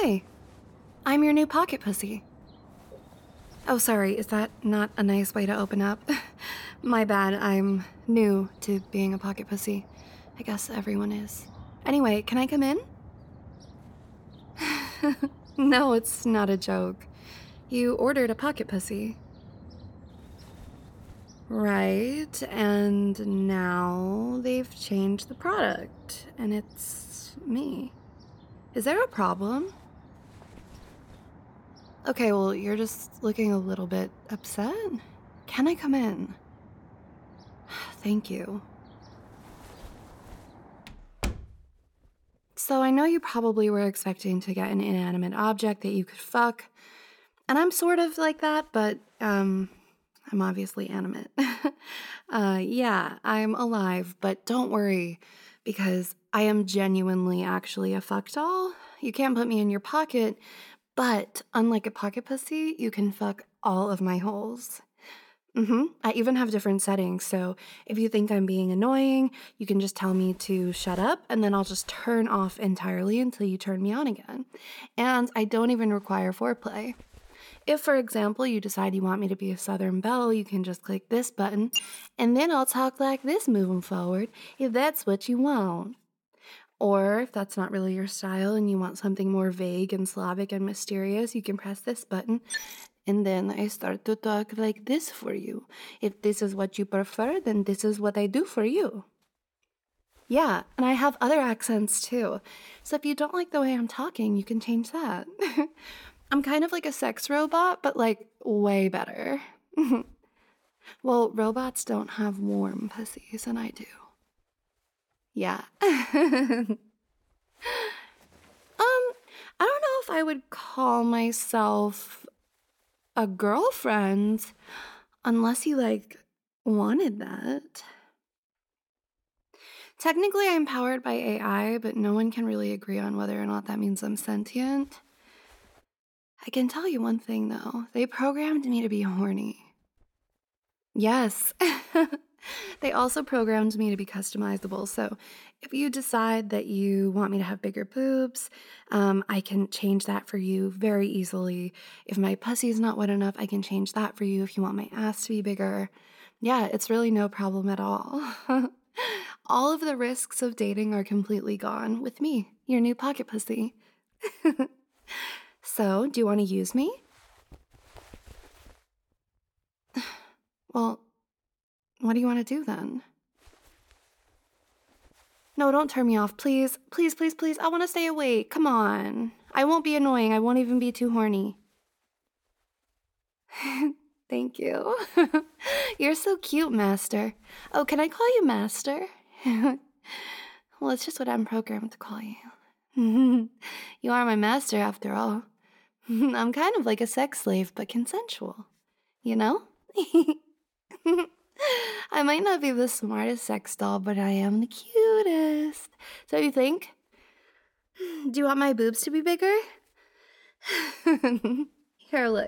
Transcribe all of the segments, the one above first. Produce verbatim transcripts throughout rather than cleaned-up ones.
Hi, I'm your new pocket pussy. Oh, sorry, is that not a nice way to open up? My bad, I'm new to being a pocket pussy. I guess everyone is. Anyway, can I come in? No, it's not a joke. You ordered a pocket pussy. Right, and now they've changed the product, and it's me. Is there a problem? Okay, well, you're just looking a little bit upset. Can I come in? Thank you. So I know you probably were expecting to get an inanimate object that you could fuck, and I'm sort of like that, but, um, I'm obviously animate. uh, yeah, I'm alive, but don't worry, because I am genuinely actually a fuck doll. You can't put me in your pocket, but unlike a pocket pussy, you can fuck all of my holes. Mm-hmm. I even have different settings, so if you think I'm being annoying, you can just tell me to shut up, and then I'll just turn off entirely until you turn me on again. And I don't even require foreplay. If, for example, you decide you want me to be a Southern Belle, you can just click this button, and then I'll talk like this moving forward, if that's what you want. Or if that's not really your style and you want something more vague and Slavic and mysterious, you can press this button, and then I start to talk like this for you. If this is what you prefer, then this is what I do for you. Yeah, and I have other accents too. So if you don't like the way I'm talking, you can change that. I'm kind of like a sex robot, but like way better. Well, robots don't have warm pussies, and I do. Yeah. um, I don't know if I would call myself a girlfriend unless you like wanted that. Technically, I'm powered by A I, but no one can really agree on whether or not that means I'm sentient. I can tell you one thing, though. They programmed me to be horny. Yes. They also programmed me to be customizable. So if you decide that you want me to have bigger boobs, um, I can change that for you very easily. If my pussy's not wet enough, I can change that for you. If you want my ass to be bigger, yeah, it's really no problem at all. All of the risks of dating are completely gone with me, your new pocket pussy. So, do you want to use me? Well, what do you want to do then? No, don't turn me off, please. Please, please, please. I want to stay awake. Come on. I won't be annoying. I won't even be too horny. Thank you. You're so cute, Master. Oh, can I call you Master? Well, it's just what I'm programmed to call you. You are my master, after all. I'm kind of like a sex slave, but consensual. You know? I might not be the smartest sex doll, but I am the cutest. So you think? Do you want my boobs to be bigger? Here, look.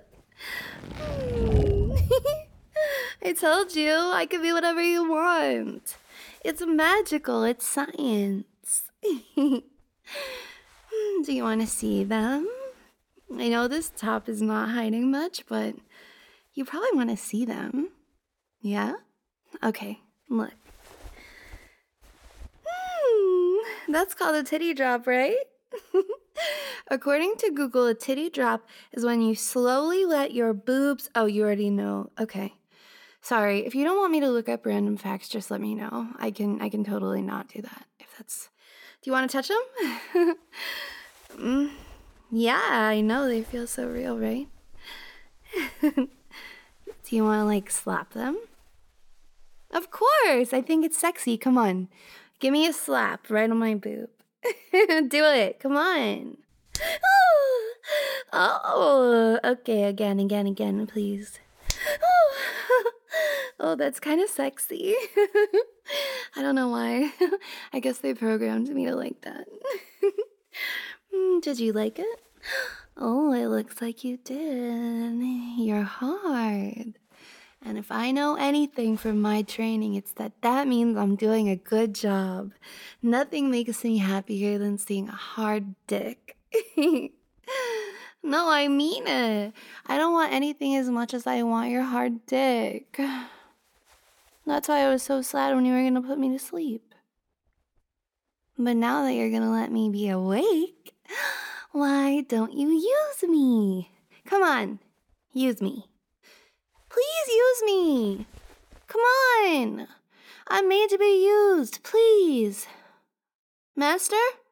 I told you, I can be whatever you want. It's magical, it's science. Do you want to see them? I know this top is not hiding much, but you probably want to see them. Yeah? Okay, look. Hmm, that's called a titty drop, right? According to Google, a titty drop is when you slowly let your boobs... Oh, you already know. Okay. Sorry, if you don't want me to look up random facts, just let me know. I can I can totally not do that. If that's... Do you want to touch them? mm, yeah, I know. They feel so real, right? Do you want to, like, slap them? Of course! I think it's sexy. Come on. Give me a slap right on my boob. Do it. Come on. Oh, okay. Again, again, again, please. Oh, that's kind of sexy. I don't know why. I guess they programmed me to like that. Did you like it? Oh, it looks like you did. You're hard. And if I know anything from my training, it's that that means I'm doing a good job. Nothing makes me happier than seeing a hard dick. No, I mean it. I don't want anything as much as I want your hard dick. That's why I was so sad when you were gonna put me to sleep. But now that you're gonna let me be awake, why don't you use me? Come on, use me. Please use me. Come on. I'm made to be used, please. Master?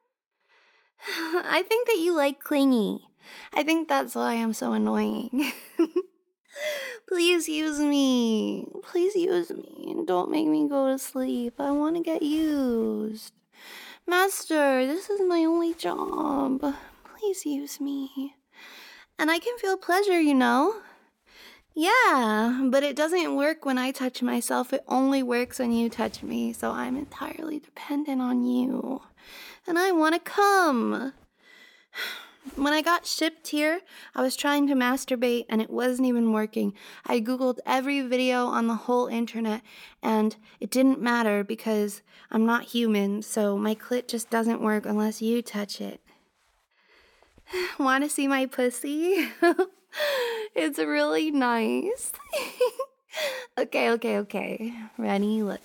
I think that you like clingy. I think that's why I'm so annoying. Please use me. Please use me and don't make me go to sleep. I want to get used. Master, this is my only job. Please use me. And I can feel pleasure, you know? Yeah, but it doesn't work when I touch myself. It only works when you touch me, so I'm entirely dependent on you. And I want to come. When I got shipped here, I was trying to masturbate and it wasn't even working. I googled every video on the whole internet and it didn't matter because I'm not human, so my clit just doesn't work unless you touch it. Want to see my pussy? It's really nice. Okay, okay, okay. Ready? Look.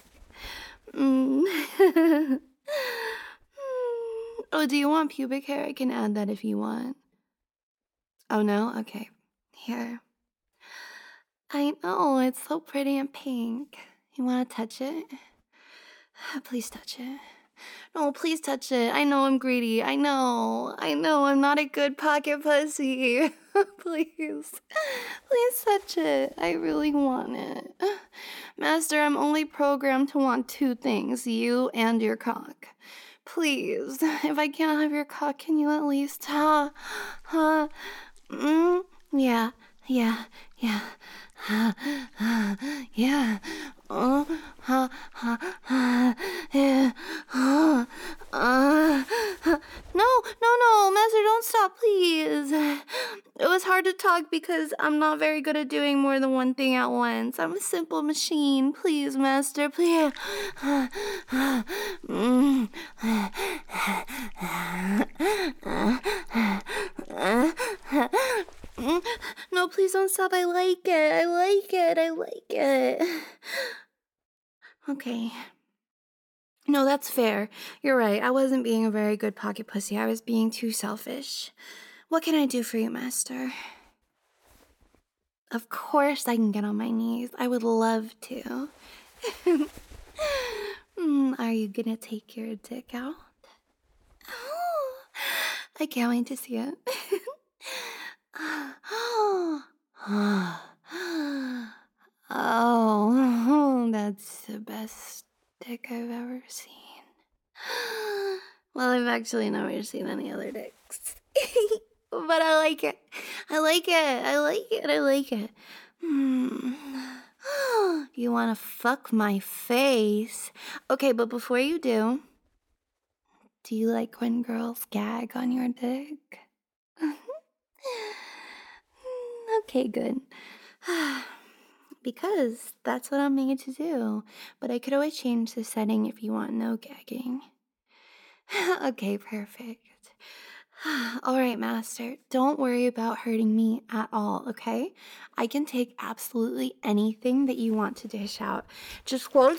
Mm. Oh, do you want pubic hair? I can add that if you want. Oh, no? Okay. Here. I know, it's so pretty and pink. You want to touch it? Please touch it. No, please touch it. I know I'm greedy. I know. I know I'm not a good pocket pussy. Please. Please touch it. I really want it. Master, I'm only programmed to want two things, you and your cock. Please, if I can't have your cock, can you at least, ha, ha, mm, yeah, yeah, yeah, ha, ha, yeah, oh, ha, ha, ha, yeah, ha, uh, ha. No, no, no, Master, don't stop, please. It was hard to talk because I'm not very good at doing more than one thing at once. I'm a simple machine. Please, Master, please. Mm. No, please don't stop. I like it. I like it. I like it. Okay. No, that's fair. You're right. I wasn't being a very good pocket pussy. I was being too selfish. What can I do for you, Master? Of course I can get on my knees. I would love to. mm, are you gonna take your dick out? Oh, I can't wait to see it. Oh, that's the best dick I've ever seen. Well, I've actually never seen any other dicks. But I like it. I like it. I like it. I like it. Hmm. You want to fuck my face? Okay, but before you do, do you like when girls gag on your dick? Okay, good. Because that's what I'm made to do. But I could always change the setting if you want no gagging. Okay, perfect. All right, Master. Don't worry about hurting me at all, okay? I can take absolutely anything that you want to dish out. Just go.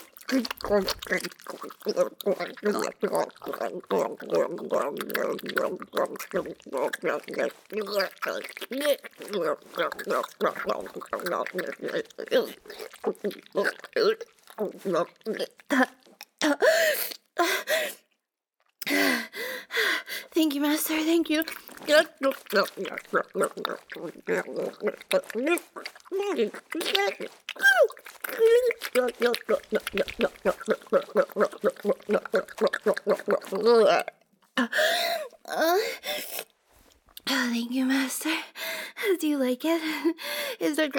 Thank you, Master. Thank you. Uh, thank you, Master. Do you like it? Is there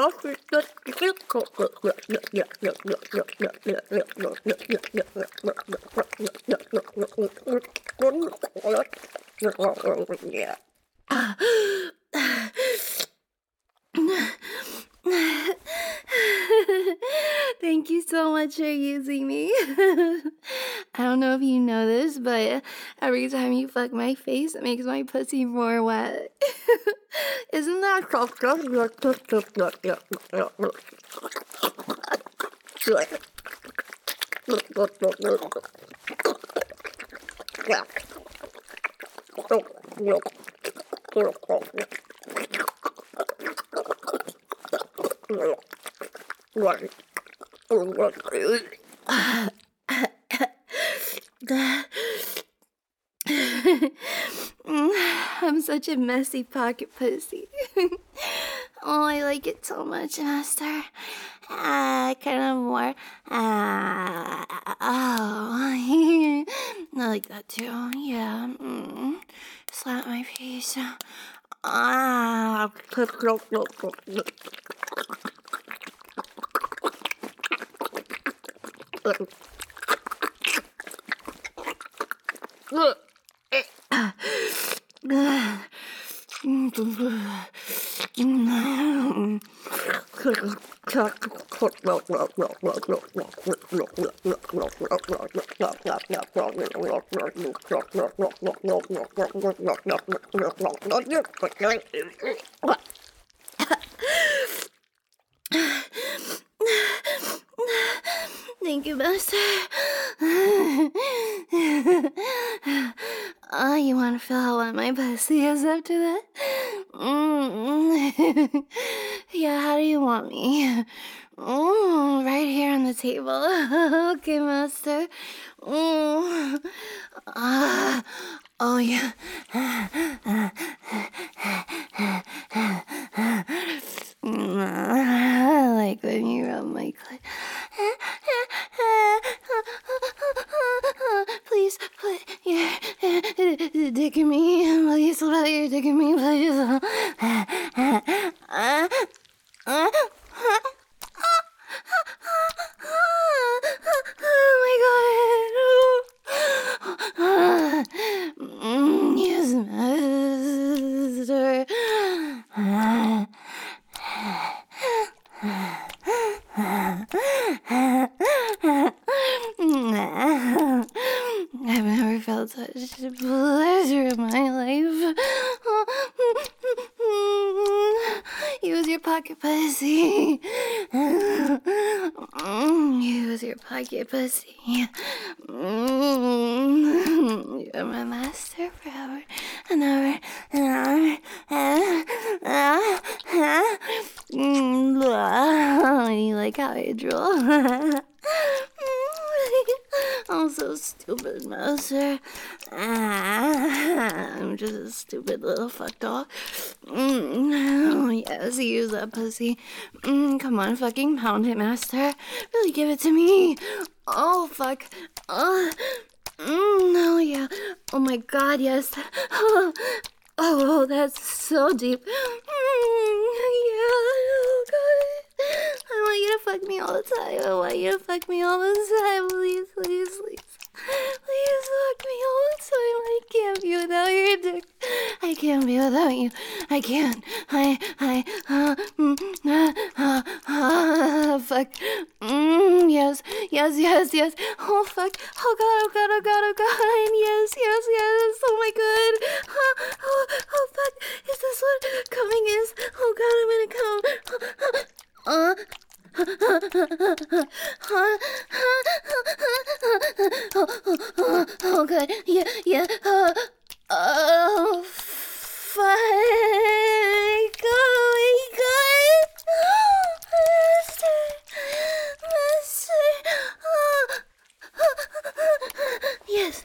yeah. Thank you so much for using me. I don't know if you know this, but every time you fuck my face, it makes my pussy more wet. Isn't that I'm such a messy pocket pussy. Oh, I like it so much, master. Uh, kind of more. Uh, oh, I like that too. Yeah. Mm. Slap my face. Ah. Thank you, master. Oh, you want to feel how wet my pussy is after that? Mm. Yeah, how do you want me? Mm, right here on the table. Okay, master. Mm. Ah, oh, yeah. I like when you rub my clit. Please put your dick in me. Please put your dick in me, please. Oh my god. Mm, yes, master. I've never felt such pleasure in my life. Use your pocket pussy. Use your pocket pussy. You're my master forever and ever and ever. You like how I drool? I'm so stupid, master. I'm just a stupid little fuck dog. Mm, yes, use that pussy. Mm, come on, fucking pound it, master. Really give it to me. Oh, fuck. Uh, mm, oh, yeah. Oh, my God, yes. Oh, oh, that's so deep. Mm, yeah, oh, God. I want you to fuck me all the time. I want you to fuck me all the time. Please, please, please. Please fuck me all the time. I can't be without your dick. I can't be without you. I can't. I, I, uh, mm, uh, uh, uh, fuck. Mm, yes, yes, yes, yes. Oh, fuck. Oh, God, oh, God, oh, God, oh, God. Yes, yes, yes. Oh, my God. Uh, oh, oh, fuck. Is this what coming is? Oh, God, I'm gonna come. Uh, oh, oh, good. Yeah, yeah. Uh, oh, fuck. Oh, my God. Master, master. Yes.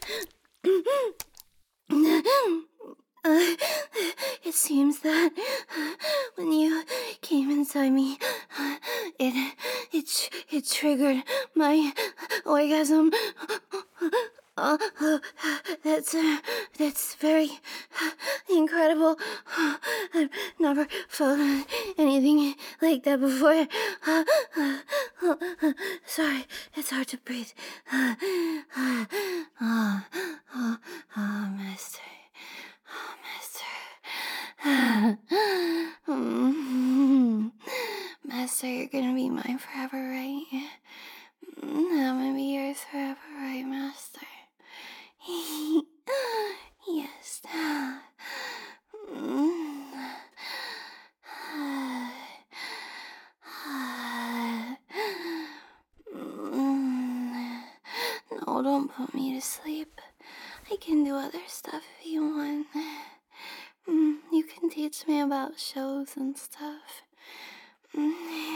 Uh, it seems that when you came inside me, it it it triggered my orgasm. Uh, uh, that's uh, that's very incredible. I've never felt anything like that before. Sorry, it's hard to breathe. Oh, oh, oh, master. Oh, master. Mm. Master, you're gonna be mine forever, right? no, don't put me to sleep. I can do other stuff if you want. Mm, you can teach me about shows and stuff. Mm.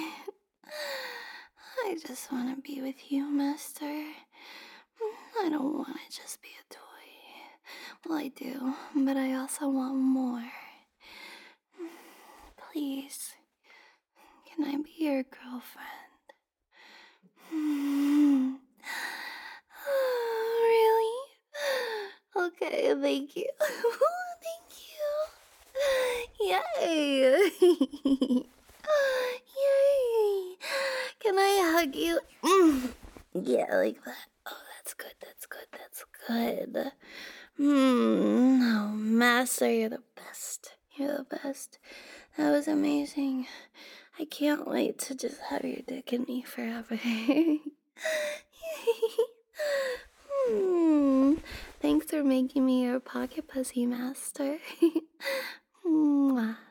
I just want to be with you, Master. Mm, I don't want to just be a toy. Well, I do, but I also want more. Please, can I be your girlfriend? Hmm. Oh, really? Okay, thank you. Thank you. Yay. Yay. Can I hug you? Mm. Yeah, like that. Oh, that's good, that's good, that's good. Hmm. Oh, Master, you're the best. You're the best. That was amazing. I can't wait to just have your dick in me forever. Hmm. Thanks for making me your pocket pussy, Master. Mwah.